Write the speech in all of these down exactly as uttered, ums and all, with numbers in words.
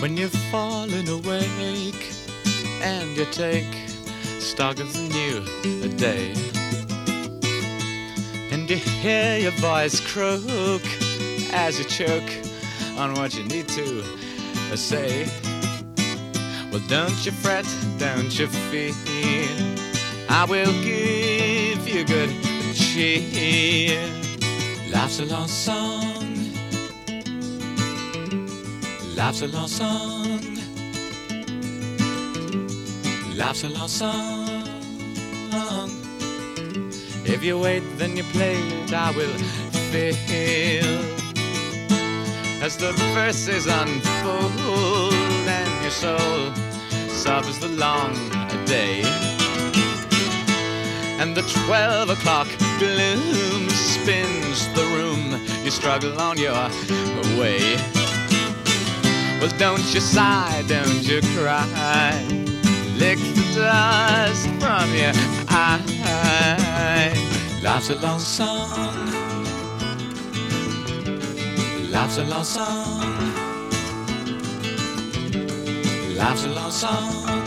When you've fallen awake and you take stock of the new day, and you hear your voice croak as you choke on what you need to say. Well, don't you fret, don't you fear, I will give you good cheer. Life's a long song, life's a long song, life's a long song. If you wait, then you play it, I will feel as the verses unfold and your soul suffers the long day. And the twelve o'clock gloom spins the room, you struggle on your way. Well, don't you sigh, don't you cry, lick the dust from your eye. Life's a long song, life's a long song, life's a long song.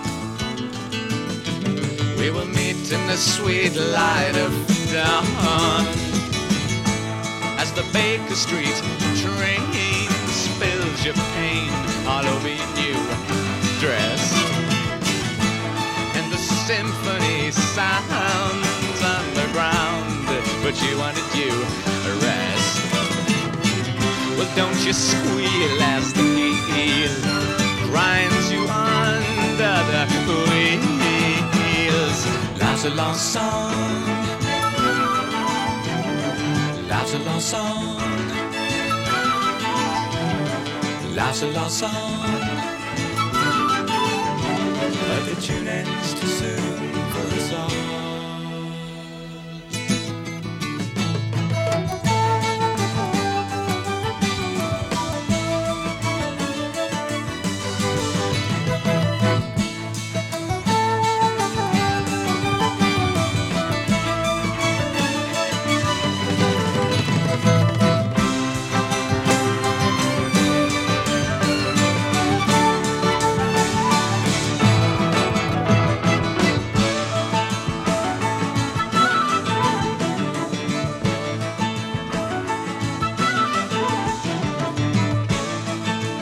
We will meet in the sweet light of dawn as the Baker Street train spills your pain all over your new dress, and the symphony sounds underground, but you wanted you a rest. Well, don't you squeal as the heel grinds you under the wheels. Life's a long song, life's a long song, life's a long song. But the tune ends too soon for us all.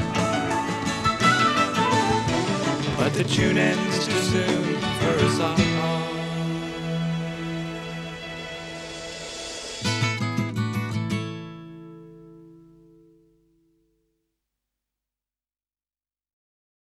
But the tune ends too soon for us all.